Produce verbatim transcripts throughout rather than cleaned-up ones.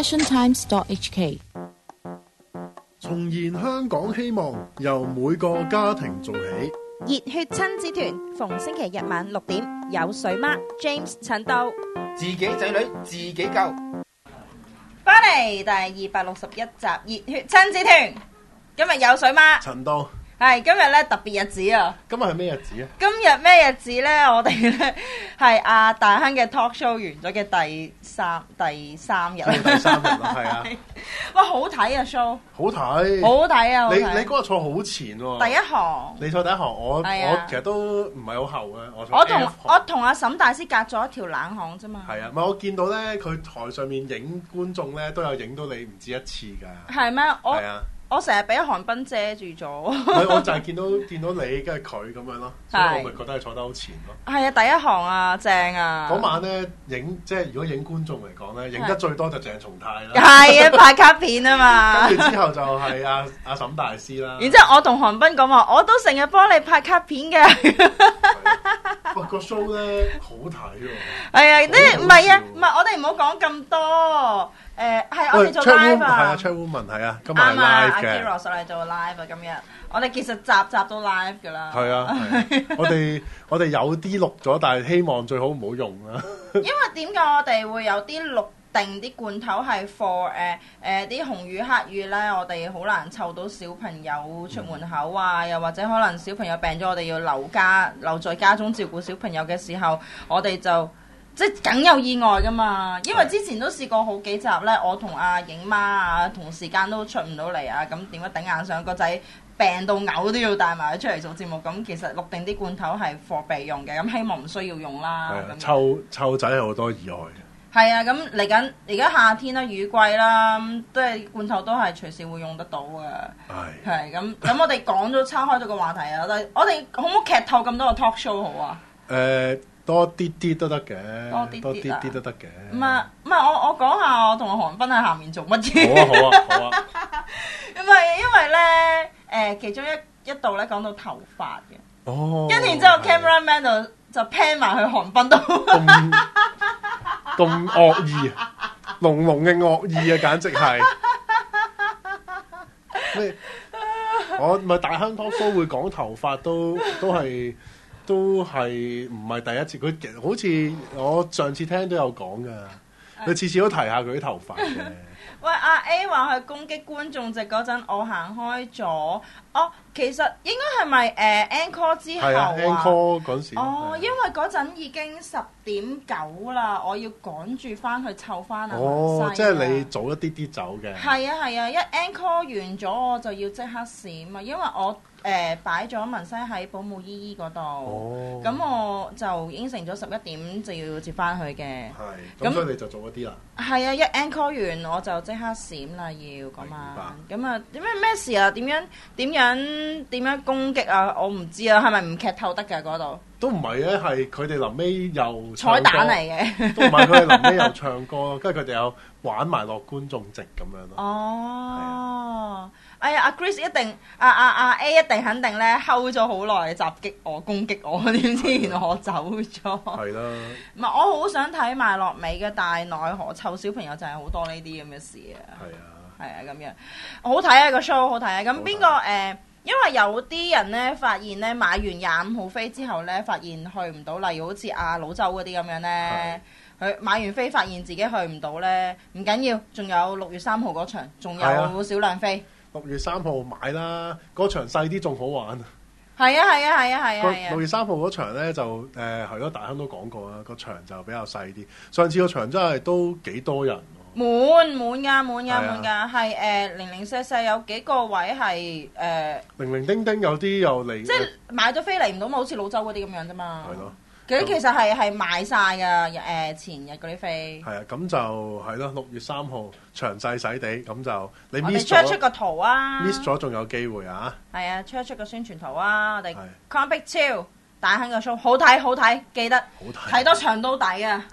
passion times dot h k。 重燃香港希望，由每個家庭做起。 熱血親子團逢星期日晚六點，有水媽 James 陳道， 自己仔女自己救。 翻嚟第二百六十一集熱血親子團，今日有水媽陳道， 係今日咧特別日子啊！ 今日係咩日子啊？ 今日咩日子咧？我哋咧係阿大亨嘅 talk show 完咗嘅第三第三日， 第三日啦，係啊！ 哇，好睇啊 show， 好睇， 好睇啊！ 你你嗰日坐好前喎， 第一行， 你坐第一行，我我其實都唔係好後嘅，我坐 F 行。 我同我同阿沈大師隔咗一條冷巷啫嘛。 係啊，唔係我見到咧，佢台上面影觀眾咧都有影到你唔止一次㗎。 係咩？我係啊。 我成日俾韓賓遮住咗， 我就係見到見到你跟住佢咁樣咯，所以我咪覺得係坐得好前咯。 係啊，第一行啊，正啊！ 嗰晚咧影即係如果影觀眾嚟講咧，影得最多就鄭松泰啦。 係啊，拍卡片啊嘛。 跟住之後就係阿阿沈大師啦。 然之後我同韓賓講話，我都成日幫你拍卡片嘅。 哇！個 show 咧好睇喎。 係啊，啲唔係啊，唔係我哋唔好講咁多。誒係我哋做 live 啊， 係啊 ，Chat Woman 係啊，今日係 live 嘅。 阿 Kiro 上嚟做 live 啊，今日我哋其實集集都 live 㗎啦。 係啊，我哋我哋有啲錄咗，但係希望最好唔好用啦。 因為點解我哋會有啲錄定啲罐頭係 for 誒誒啲紅雨黑雨咧？我哋好難湊到小朋友出門口啊，又或者可能小朋友病咗，我哋要留家留在家中照顧小朋友嘅時候，我哋就。即係梗有意外噶嘛，因為之前都試過好幾集咧，我同阿影媽啊同時間都出唔到嚟啊，咁點樣頂硬上個仔病到嘔都要帶埋佢出嚟做節目，咁其實錄定啲罐頭係貨備用嘅，咁希望唔需要用啦。 係湊湊仔係好多意外嘅。 係啊，咁嚟緊而家夏天啦，雨季啦，都係罐頭都係隨時會用得到嘅。係。係咁咁，我哋講咗叉開咗個話題啊，我哋我哋可唔可以劇透咁多個 talk show 好啊？誒。 多啲啲都得嘅， 多啲啲都得嘅。 唔係唔係，我我講下我同阿韓斌喺下面做乜嘢。 好啊好啊好啊。 唔係因為咧，誒、呃、其中一一度咧講到頭髮嘅。 哦。 跟住然之後 camera man 就就 pan 埋去韓斌度。咁咁惡意啊！濃濃嘅惡意啊，簡直係。咩？我咪大亨 talk show 會講頭髮都都係。都係唔係第一次？佢好似我上次聽都有講噶，佢次次都提下佢啲頭髮嘅。 喂，阿 A 話佢攻擊觀眾席嗰陣，我行開咗。哦，其實應該係咪誒 encore 之後啊 ？encore 嗰時。 哦，因為嗰陣已經十點九啦，我要趕住翻去湊翻阿文西。 哦，即係你早一啲啲走嘅。 係啊係啊，一 encore 完咗我就要即刻閃啊，因為我。誒、呃、擺咗文西喺保姆姨姨嗰度，咁、哦、我就應承咗十一點就要接翻去嘅。 係，咁所以你就做一啲啦。 係啊，一 encore 完我就即刻閃啦，要咁啊。咁啊，點樣咩事啊？點樣點樣點樣攻擊啊？我唔知啊，係咪唔劇透得㗎嗰度？ 都唔係咧，係佢哋臨尾又彩蛋嚟嘅。 都唔係，佢哋臨尾又唱歌，跟住佢哋有玩埋落觀眾席咁樣咯。 哦。哎呀，阿 Chris 一定，阿阿阿 A 一定肯定咧，hold 咗好耐襲擊我、攻擊我，點知原來我走咗。 係啦。 唔係，我好想睇埋落尾嘅，但係奈何湊小朋友就係好多呢啲咁嘅事啊。 係啊。係啊，咁樣好睇啊個 show， 好睇啊！咁邊個誒？因為有啲人咧發現咧買完廿五號飛之後咧，發現去唔到，例如好似阿老周嗰啲咁樣咧，佢買完飛發現自己去唔到咧，唔緊要，仲有六月三號嗰場，仲有少量飛。 六月三號買啦，嗰場細啲仲好玩。 係啊係啊係啊係啊係啊！ 六月三號嗰場咧就誒係咯，大亨都講過啦，個場就比較細啲。上次個場真係都幾多人。 滿滿㗎滿㗎滿㗎，係誒零零舍舍有幾個位係誒。 零零丁丁有啲又嚟。 即係買咗飛嚟唔到，咪好似老周嗰啲咁樣啫嘛。 係咯。 佢其實係係賣晒㗎，誒前日嗰啲飛。 係啊，咁就係咯，六月三號詳細細地，咁就你 miss 咗。 我哋出一出個圖啊 ！miss 咗仲有機會啊！ 係啊，出一出個宣傳圖啊！我哋 Comic 超大亨個 show 好睇好睇，記得睇多場都抵啊！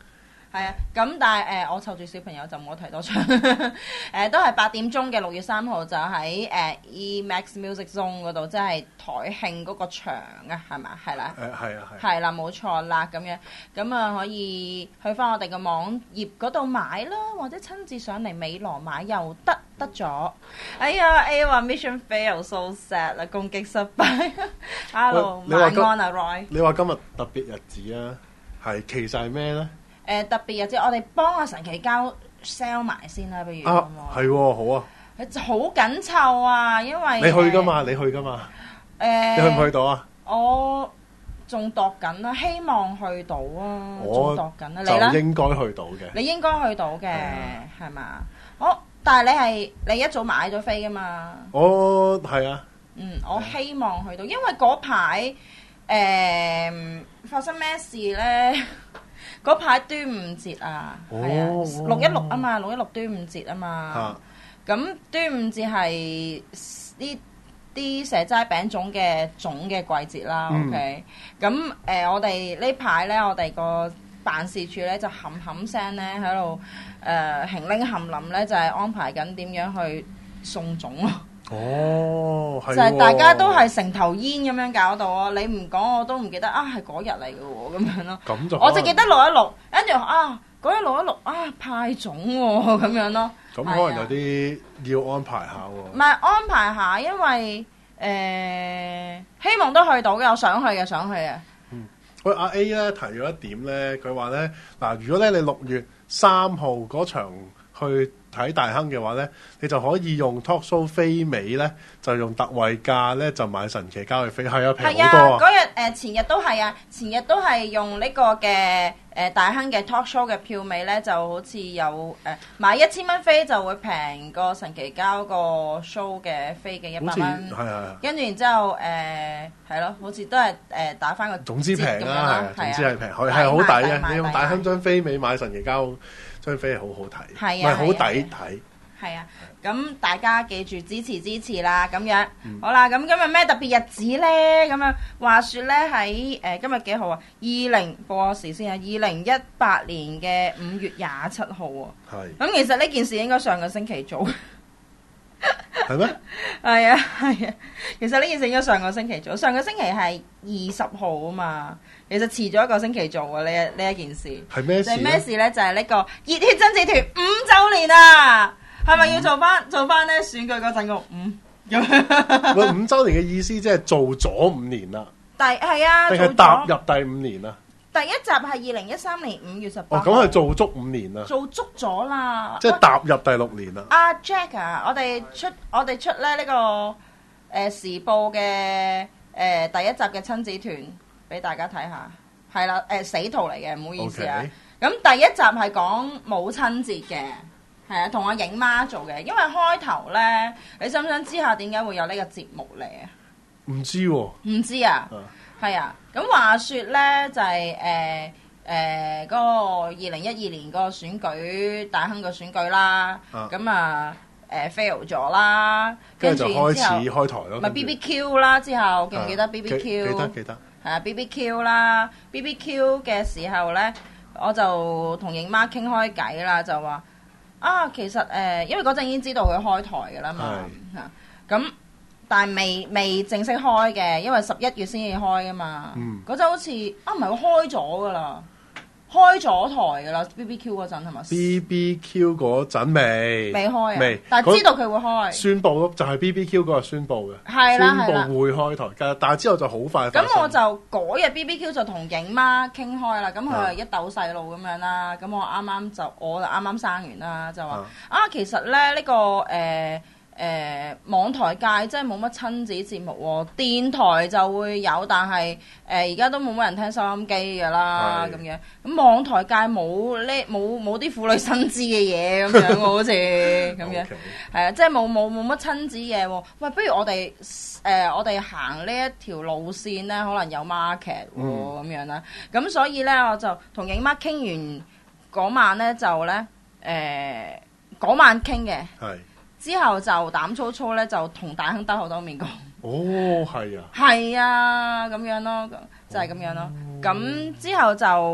係啊，咁但係誒、呃，我湊住小朋友就冇得睇多場，誒、呃、都係八點鐘嘅六月三號就喺誒、呃、E-Max Music Zone 嗰度，即係台慶嗰個場啊，係咪？係啦， 誒係啊係。 係啦，冇錯啦，咁樣咁啊可以去翻我哋嘅網頁嗰度買啦，或者親自上嚟美羅買又得得咗。哎呀 A 話 Mission fail so sad 啦，攻擊失敗。Hello， 你話今晚安啊 Roy。 你話今日特別日子啊，係其實係咩咧？ 誒、呃、特別日子，我哋幫阿神奇膠 sell 埋先啦，不如啊好唔好？ 係喎，好啊！ 佢好緊湊啊，因為你去噶嘛？你去噶嘛？ 誒、呃， 你去唔去到啊？ 我仲度緊啦，希望去到啊， 我仲度緊啊，你咧？ 就應該去到嘅。 你應該去到嘅，係嘛？好，但係你係你一早買咗飛噶嘛？ 我係啊。 嗯，我希望去到，因為嗰排誒發生咩事咧？嗰排端午節啊，係哦啊，六一六啊嘛，六一六端午節啊嘛。咁端午節係呢啲蛇齋餅種嘅種嘅季節啦。 嗯 OK，咁誒、呃，我哋呢排咧，我哋個辦事處咧就冚冚聲咧喺度誒行拎冚冧咧，就係、是、安排緊點樣去送種咯。 哦，係就係大家都係成頭煙咁樣搞到啊！你唔講我都唔記得啊，係嗰日嚟嘅喎，咁樣咯。 咁就我就記得六一六，跟住啊嗰日六一六啊派種喎，咁樣咯。 咁可能有啲要安排下喎。 唔係安排下，因為誒、呃、希望都去到嘅，我想去嘅，想去嘅。 嗯，喂，阿 A 咧提咗一點咧，佢話咧嗱，如果咧你六月三號嗰場去睇大亨嘅話咧，你就可以用 talk show 飛尾咧，就用特惠價咧就買神奇膠嘅飛，係啊，平係好多啊！ 嗰日誒前日都係啊，前日都係用呢個嘅誒、呃、大亨嘅 talk show 嘅票尾咧，就好似有誒、呃、買一千蚊飛就會平過神奇膠個 show 嘅飛嘅一百蚊， 係係。 跟住然之後誒係咯，好似都係誒、呃、打翻個總之平折咁樣啦，係啊，總之係平，係係好抵嘅。你用大亨張飛尾買神奇膠張飛係好好睇， 係啊， 唔係好抵睇。 係啊，咁大家記住支持支持啦，咁樣、嗯、好啦。咁今日咩特別日子咧？咁樣話説咧喺誒今日幾號啊？二零報時先啊，二零一八年嘅五月廿七號喎。 係。 咁其實呢件事應該上個星期做。 係咩？ 係啊係啊，其實呢件事應該上個星期做，上個星期係二十號啊嘛。其實遲咗一個星期做啊，呢一呢一件事。係咩事？就係咩事咧？就係呢個熱血真嗣團五週年啊！係咪要做翻、嗯、做翻咧選舉嗰陣個五咁？ 喂，五週年嘅意思即係做咗五年啦。 第係啊， 定係踏入第五年啊？ 第一集係二零一三年五月十八。 哦，咁係做足五年啦。做足咗啦。 即係踏入第六年啦。 阿、啊、Jack 啊，我哋出我哋出咧呢、這個誒、呃、時報嘅誒、呃、第一集嘅親子團俾大家睇下。係啦，誒、呃、死圖嚟嘅，唔好意思啊。咁、okay. 第一集係講母親節嘅。係啊，同我影媽做嘅，因為開頭咧，你想唔想知下點解會有呢個節目嚟啊？ 唔知喎。唔知啊？係啊，咁話說咧就係誒誒嗰個二零一二年嗰個選舉大亨嘅選舉啦，咁啊誒 fail 咗啦， 跟住就開始開台咯。 咪 B B Q 啦，之後記唔記得 B B Q？ 記得記得。 係啊 B B Q 啦 ，B B Q 嘅時候咧，我就同影媽傾開偈啦，就話。啊，其實誒、呃，因為嗰陣已經知道佢開台嘅啦嘛，嚇咁、啊，但係未未正式開嘅，因為十一月先至開噶嘛。嗰、嗯、陣好似啊，唔係佢開咗噶啦，開咗台噶啦 B B Q 嗰陣係咪 ？B B Q 嗰陣未未開啊， 未， 但係知道佢會開。 宣佈咯，就係 B B Q 嗰日宣佈嘅， 係啦係啦， 宣佈會開台，但係之後就好快。 咁我就嗰日 B B Q 就同影媽傾開啦，咁佢係一竇細路咁樣啦，咁我啱啱就我就啱啱生完啦，就話啊，啊，其實咧呢、呢個誒。呃誒、呃、網台界真係冇乜親子節目喎，電台就會有，但係誒而家都冇乜人聽收音機㗎啦，咁樣咁網台界冇呢冇冇啲婦女新知嘅嘢咁樣喎，好似咁樣係啊，即係冇冇冇乜親子嘢喎。喂，不如我哋誒、呃、我哋行呢一條路線咧，可能有 market 喎咁、嗯、樣啦。咁所以咧，我就同影媽傾完嗰晚咧，就咧誒嗰晚傾嘅。之後就膽粗粗咧，就同大亨兜好多面講。 哦，係啊。 係啊，咁樣咯，就係、是、咁樣咯。咁、哦、之後就誒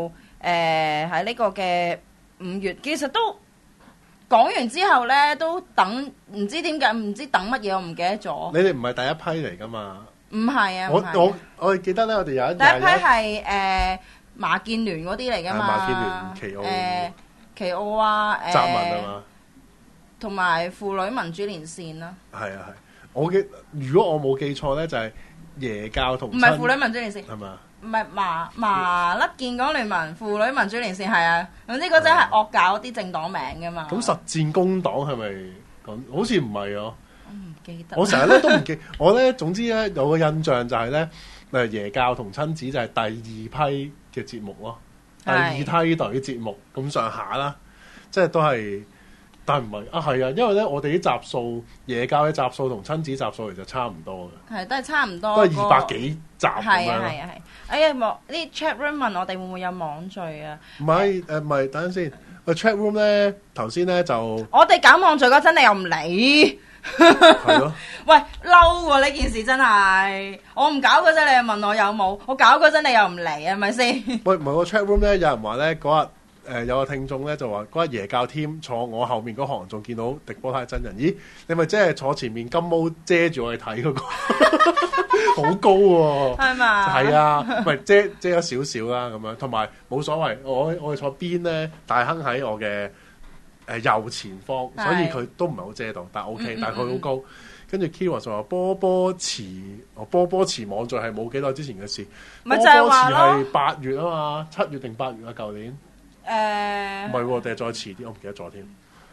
誒喺呢個嘅五月，其實都講完之後咧，都等唔知點解，唔知等乜嘢，我唔記得咗。 你哋唔係第一批嚟㗎嘛？ 唔係啊， 我唔係啊我我記得咧，我哋有一第一批係誒馬建聯嗰啲嚟㗎嘛， 馬建聯、奇奧、 誒奇奧啊，誒澤文啊嘛， 同埋婦女民主連線啦。 係啊係。我記如果我冇記錯咧，就係耶教同唔係婦女民主連線係嘛？ 唔係麻麻甩建港聯盟、婦女民主連線係啊，總之嗰陣係惡搞啲政黨名㗎嘛。 咁實戰工黨係咪講？好似唔係啊。 我唔記得。 我成日咧都唔記，我咧總之咧有個印象就係咧，誒耶教同親子就係第二批嘅節目咯，第二梯隊節目咁上下啦，即係都係，但係唔係啊係啊，因為咧我哋啲集數耶教嘅集數同親子集數其實差唔多嘅， 係都係差唔多， 都係二百幾集咁係啊樣。 係啊係。哎呀，網呢 chat room 問我哋會唔會有網聚啊？ 唔係誒，唔係等陣先。個 chat room 咧頭先咧就我哋搞網聚嗰陣，你又唔理。 係咯。 喂，嬲喎！呢件事真係，我唔搞嗰陣，你又問我有冇；我搞嗰陣，你又唔嚟，係咪先？ 喂，唔係個 chat room 咧，有人話咧嗰日誒有個聽眾咧就話嗰日耶教 team 坐我後面嗰行，仲見到迪波太真人。咦，你咪即係坐前面金毛遮住我哋睇嗰個，好高喎。 係嘛？ 係啊，咪遮遮咗少少啦咁樣，同埋冇所謂。我我哋坐邊咧，大亨喺我嘅誒右前方，所以佢都唔係好遮到，但係 O K， 嗯嗯但係佢好高。跟住 Kira 就話波波池，哦波波池網聚係冇幾耐之前嘅事。 咪就係話咯波波池係八月啊嘛，七月定八月啊？舊年誒唔係喎，定係再遲啲，我唔記得咗添。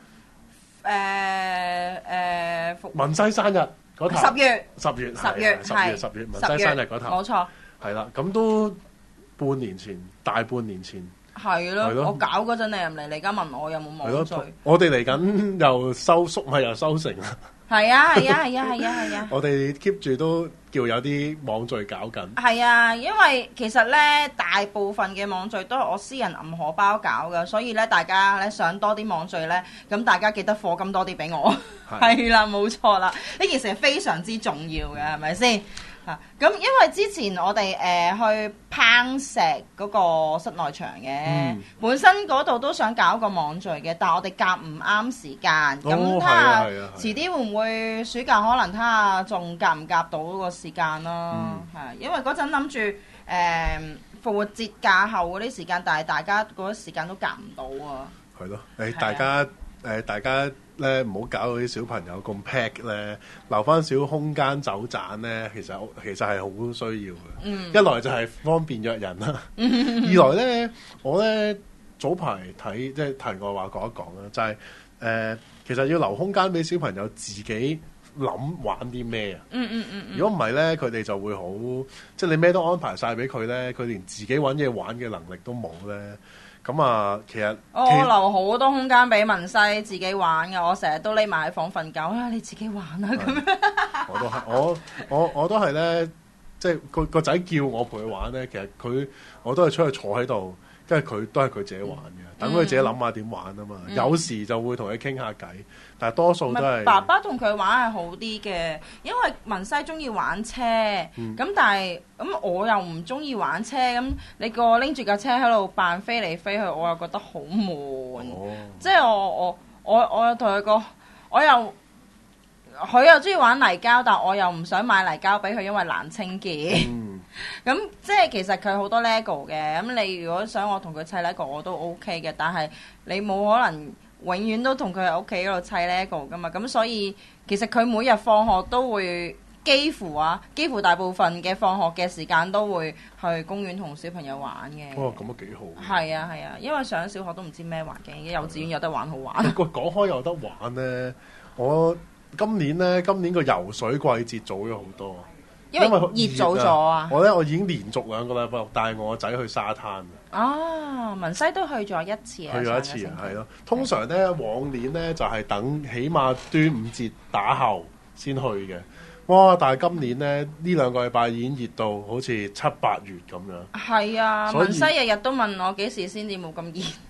誒誒復文西生日嗰頭， 十月十月十月係十月十月文西生日嗰頭， 冇錯， 係啦，咁都半年前，大半年前。 係咯。 係咯我搞嗰陣你又唔嚟，你而家問我有冇係網聚？ 咯，我哋嚟緊又收縮，咪又收成啦。 係啊係啊係啊係啊係啊！ 我哋 keep 住都叫有啲網聚搞緊。 係啊，因為其實咧大部分嘅網聚都係我私人銀荷包搞嘅，所以咧大家咧想多啲網聚咧，咁大家記得課金多啲俾我。係啦，冇錯啦，呢件事係非常之重要嘅，係咪先？嚇咁，因為之前我哋誒、呃、去攀石嗰個室內場嘅， 嗯本身嗰度都想搞個網聚嘅，但係我哋夾唔啱時間，咁睇係啊下係啊係啊遲啲會唔會暑假可能睇下仲夾唔夾到嗰個時間咯。係、 嗯因為嗰陣諗住誒復活節假後嗰啲時間，但係大家嗰啲時間都夾唔到啊。 係咯，誒係啊大家誒大家咧唔好搞到啲小朋友咁 pack 咧，留翻少空間走盞咧，其實其實係好需要嘅。 嗯一來就係方便約人啦，二來咧我咧早排睇即係題外話講一講啦，就係、誒、呃其實要留空間俾小朋友自己諗玩啲咩啊。 嗯嗯嗯嗯。 如果唔係咧，佢哋就會好即係你咩都安排晒俾佢咧，佢連自己揾嘢玩嘅能力都冇咧。咁啊，其實我其留好多空間俾文西自己玩嘅，我成日都匿埋喺房瞓覺啊！你自己玩啊咁樣。 我都係我我我都係咧，即係個個仔叫我陪佢玩咧，其實佢我都係出去坐喺度，跟住佢都係佢自己玩嘅，等佢自己諗下點玩啊嘛。 嗯有時就會同佢傾下偈，但係多數唔都係係爸爸同佢玩係好啲嘅，因為文西中意玩車，咁、 嗯但係咁我又唔中意玩車，咁你個拎住架車喺度扮飛嚟飛去，我又覺得好悶。 哦， 即係我我我我有同佢講，我又佢又中意玩泥膠，但我又唔想買泥膠俾佢，因為難清潔。 嗯， 咁即係其實佢好多 LEGO 嘅，咁你如果想我同佢砌 LEGO 我都 OK 嘅，但係你冇可能永遠都同佢喺屋企嗰度砌 LEGO 噶嘛，咁所以其實佢每日放學都會幾乎啊，幾乎大部分嘅放學嘅時間都會去公園同小朋友玩嘅。 哇，咁都幾好。 係啊係啊，因為上小學都唔知咩環境，幼稚園有得玩好玩。 喂，講開有得玩咧，我今年咧，今年個游水季節早咗好多。 因為為熱早咗啊！ 我咧我已經連續兩個禮拜帶我個仔去沙灘。 啊，文西都去咗一次啊！ 去咗一次上個星期係咯。通常咧往年咧就係、是、等起碼端午節打後先去嘅。哇！但係今年咧呢兩個禮拜已經熱到好似七八月咁樣。 係啊， 所以文西日日都問我幾時先至冇咁熱。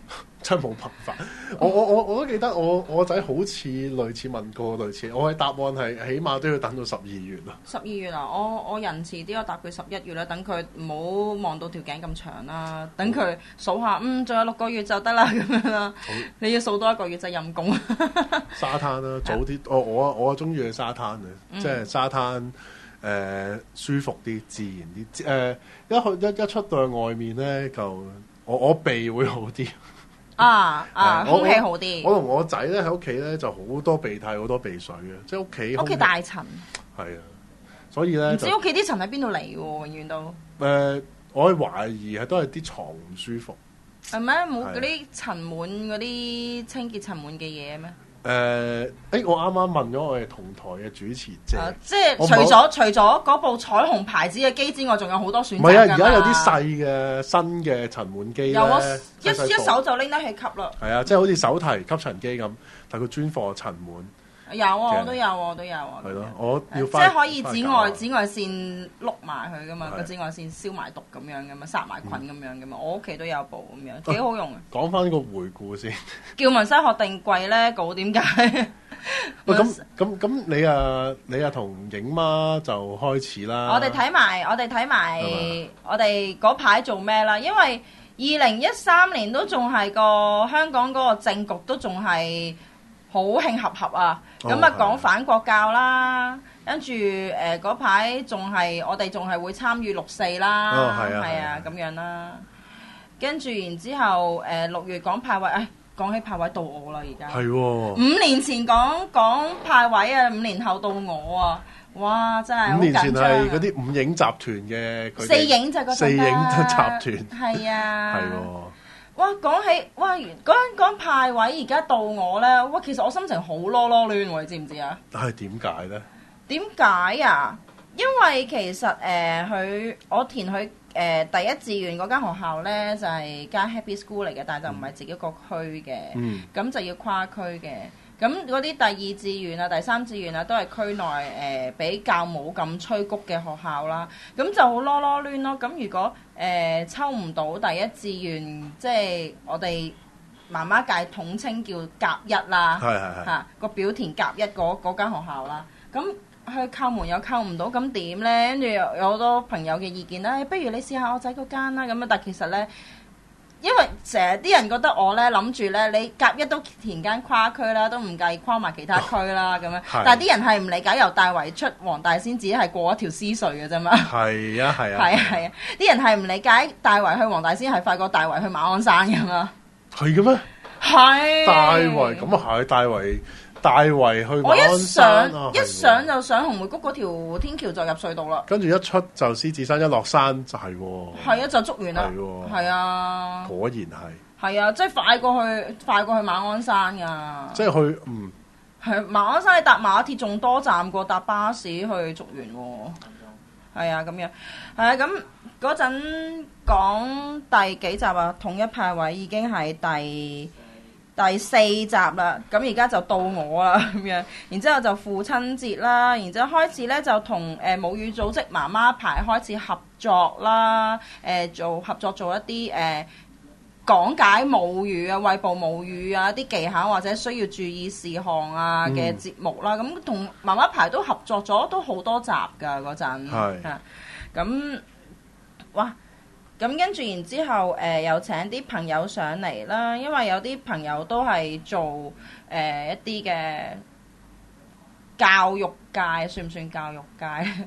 真係冇辦法。我我我我都記得我我仔好似類似問過類似，我嘅答案係起碼都要等到十二月啦。 十二月啊，我我仁慈啲，我答佢十一月啦，等佢唔好望到條頸咁長啦，等佢數下，嗯，仲有六個月就得啦咁樣啦。你要數多一個月就陰公。 沙灘啦，早啲，我我我中意去沙灘嘅，嗯、即係沙灘誒、呃、舒服啲、自然啲。誒、呃、一去一一出到去外面咧，就我我鼻會好啲。 啊啊，空氣好啲。 我同我仔咧喺屋企咧就好多鼻涕、好多鼻水嘅，即係屋企屋企大塵。 係啊，所以咧唔知屋企啲塵喺邊度嚟喎，永遠都。誒、 呃，我懷疑係都係啲床唔舒服。 係咩？冇嗰啲塵蟎嗰啲清潔塵蟎嘅嘢咩？ 誒，誒、呃欸，我啱啱問咗我哋同台嘅主持姐， 啊、即係除咗除咗嗰部彩虹牌子嘅機之外，仲有好多選擇㗎嘛。 唔係啊，而家有啲細嘅新嘅塵蟎機咧， 有啊，一細細一手就拎得起吸啦。係啊，即係好似手提吸塵機咁，但係佢專貨塵蟎。 有啊，我都有啊，我都有啊。 係咯，我要即係可以紫外紫外線碌埋佢噶嘛，個紫外線燒埋毒咁樣噶嘛，殺埋菌咁樣噶嘛。我屋企都有部咁樣，幾好用啊！ 講翻呢個回顧先， 叫文西學定貴咧，稿點解？ 喂，咁咁咁，你啊你啊同影媽就開始啦。 我哋睇埋，我哋睇埋，我哋嗰排做咩啦？因為二零一三年都仲係個香港嗰個政局都仲係好興合合啊！咁啊講反國教啦，跟住誒嗰排仲係我哋仲係會參與六四啦， 哦係啊係啊咁樣啦。跟住然之後誒六月講派位，誒講起派位到我啦而家。 係喎。五年前講講派位啊，五年後到我啊，哇真係好緊張啊！ 五年前係嗰啲五影集團嘅， 四影就嗰陣四影集團。 係啊。 係喎。 哇，講起哇，講講派位而家到我咧，哇，其實我心情好囉囉攣喎，你知唔知啊？ 係點解咧？ 點解啊？因為其實誒佢、呃、我填佢誒、呃、第一志願嗰間學校咧就係、是、間 Happy School 嚟嘅，但係就唔係自己個區嘅，咁、嗯、就要跨區嘅。咁嗰啲第二志願啊、第三志願啊，都係區內誒、呃、比較冇咁催谷嘅學校啦。咁就好囉囉攣咯。咁如果誒、呃、抽唔到第一志願，即係我哋媽媽界統稱叫甲一啦， 係係係嚇個表填甲一嗰嗰間學校啦。咁去叩門又叩唔到，咁點咧？跟住有好多朋友嘅意見啦，不如你試下我仔嗰間啦。咁啊，但其實咧。因為成日啲人覺得我咧諗住咧，你甲一都填間跨區啦，都唔介意跨埋其他區啦咁樣。但係啲人係唔理解由大圍出黃大仙只係過一條絲隧嘅啫嘛。係啊係啊。 係啊係啊！啲人係唔理解大圍去黃大仙係快過大圍去馬鞍山㗎嘛。 係嘅咩？ 係。 大圍咁啊係，大圍大圍去馬鞍山。 我一上、 啊、 一上就上紅梅谷嗰條天橋就入隧道啦。 跟住一出就獅子山，一落山就係喎。 係啊，就捉完啦。係啊。 果然係。係啊，即係快過去，快過去馬鞍山㗎。 即係去嗯。 係馬鞍山，你搭馬鐵仲多站過搭巴士去竹園喎。係啊，咁樣係啊，咁嗰陣講第幾集啊？統一派位已經係第第四集啦。咁而家就到我啦咁樣，然之後就父親節啦，然之後開始咧就同誒母語組織媽媽牌開始合作啦，誒、呃、做合作做一啲誒。呃講解母語啊、餵哺母語啊、啲技巧或者需要注意事項啊嘅節目啦，咁同媽媽牌都合作咗都好多集㗎嗰陣，係咁哇，咁跟住然之後誒、呃、又請啲朋友上嚟啦，因為有啲朋友都係做誒、呃、一啲嘅教育界，算唔算教育界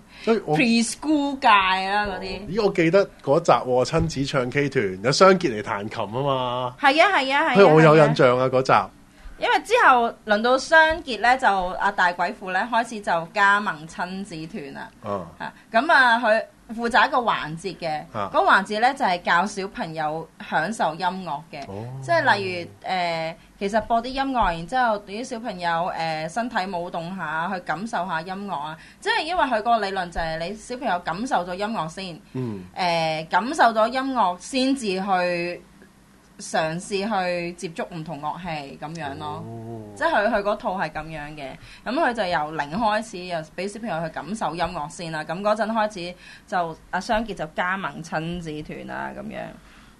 ？Preschool 界啦嗰啲。 咦，我記得嗰集喎，親子唱 K 團有雙傑嚟彈琴啊嘛。 係啊係啊係啊！ 所以我有印象啊嗰集。 因為之後輪到雙傑咧，就阿大鬼父咧開始就加盟親子團啦。哦。嚇咁啊，佢負責一個環節嘅，嗰、啊、個環節咧就係、是、教小朋友享受音樂嘅，哦、即係例如誒、呃，其實播啲音樂，然之後對啲小朋友誒、呃、身體舞動下，去感受下音樂啊。即係因為佢個理論就係你小朋友感受咗音樂先，嗯，誒、呃、感受咗音樂先至去嘗試去接觸唔同樂器咁樣咯，哦、即係佢佢嗰套係咁樣嘅，咁佢就由零開始，又俾小朋友去感受音樂先啦。咁嗰陣開始就阿雙傑就加盟親子團啦咁樣。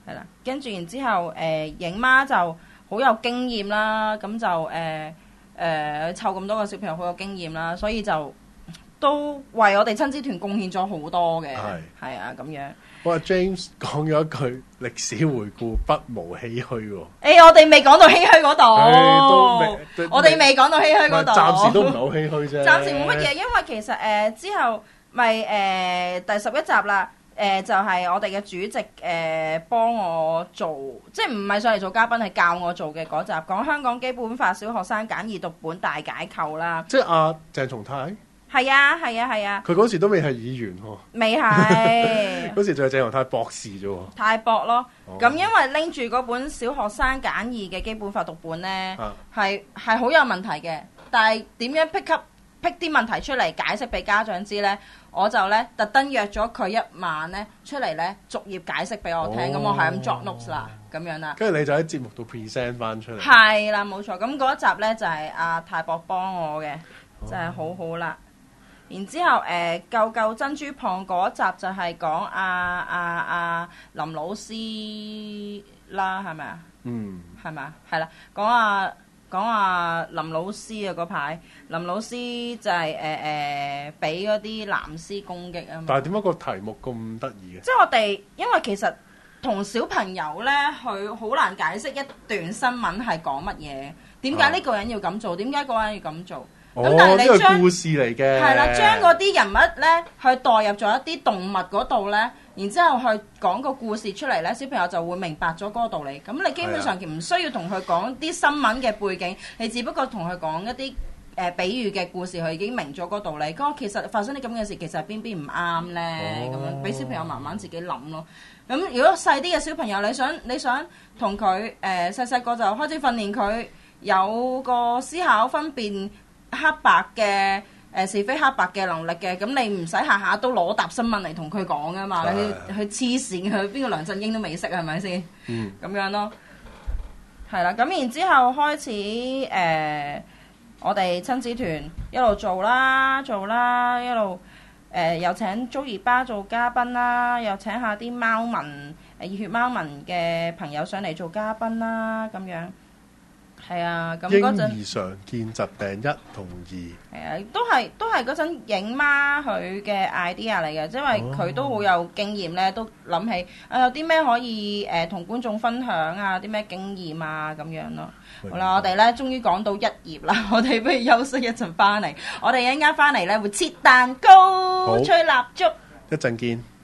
係啦，跟住然之後誒影媽就好有經驗啦，咁就誒誒湊咁多個小朋友好有經驗啦，所以就都為我哋親子團貢獻咗好多嘅， 係係啊咁樣。 哇 James 講咗一句歷史回顧不無唏噓喎。 誒，我哋未講到唏噓嗰誒都度未， 我哋未講到唏噓嗰度， 暫時都唔係好唏噓啫。 暫時冇乜嘢，因為其實誒、呃、之後咪誒、呃、第十一集啦，誒、呃、就係、是、我哋嘅主席誒、呃、幫我做，即係唔係上嚟做嘉賓，係教我做嘅嗰集，講香港基本法小學生簡易讀本大解構啦。 即係阿鄭松泰， 係啊係啊係啊， 佢嗰時都未係議員喎。 未係嗰時仲係鄭松泰博士啫喎。 太薄咯。 哦咁、因為拎住嗰本小學生簡易嘅基本法讀本呢， 啊係係好有問題嘅，但係點樣 pick up pick 啲問題出嚟解釋俾家長知呢？我就咧特登約咗佢一晚咧出嚟咧逐頁解釋俾我聽，咁、 哦、 我係咁作 notes 啦，咁樣啦。 跟住你就喺節目度 present 翻出嚟。 係啦，冇錯。咁嗰一集咧就係、是、阿、啊、泰博幫我嘅， 哦、 就係、是、好好啦。然之後誒、呃、救救珍珠蚌嗰集就係講阿阿阿林老師啦，係咪啊？ 嗯， 係咪啊？係啦，講阿。講話林老師啊，嗰排林老師就係誒誒俾嗰啲藍絲攻擊啊嘛。 但係點解個題目咁得意嘅？ 即係我哋，因為其實同小朋友咧，佢好難解釋一段新聞係講乜嘢，點解呢個人要咁做，點解嗰個人要咁做。咁、 哦、 但係你將故事嚟嘅， 係啦，將嗰啲人物咧去代入咗一啲動物嗰度咧，然之後去講個故事出嚟咧，小朋友就會明白咗嗰個道理。咁你基本上唔需要同佢講啲新聞嘅背景，你只不過同佢講一啲誒、呃、比喻嘅故事，佢已經明咗嗰個道理。嗰個其實發生啲咁嘅事，其實係邊邊唔啱咧？咁、哦、樣俾小朋友慢慢自己諗咯。咁如果細啲嘅小朋友，你想你想同佢誒細細個就開始訓練佢有個思考分辨黑白嘅誒、呃、是非黑白嘅能力嘅，咁你唔使下下都攞沓新聞嚟同佢講噶嘛，你去去黐線，佢邊個梁振英都未識係咪先？嗯，咁樣咯，係啦，咁然之後開始誒、呃，我哋親子團一路做啦，做啦，一路誒、呃、又請 Joey 巴做嘉賓啦，又請下啲貓民誒熱血貓民嘅朋友上嚟做嘉賓啦，咁樣。係啊，咁嗰陣嬰兒常見疾病一同二， 係啊，都係都係嗰陣影媽佢嘅 idea 嚟嘅，因為佢都好有經驗咧，都諗起啊有啲咩可以誒同、呃、觀眾分享啊，啲咩經驗啊咁樣咯。好啦，我哋咧終於講到一頁啦，我哋不如休息一陣翻嚟，我哋一陣間翻嚟咧會切蛋糕、吹蠟燭， 一陣見。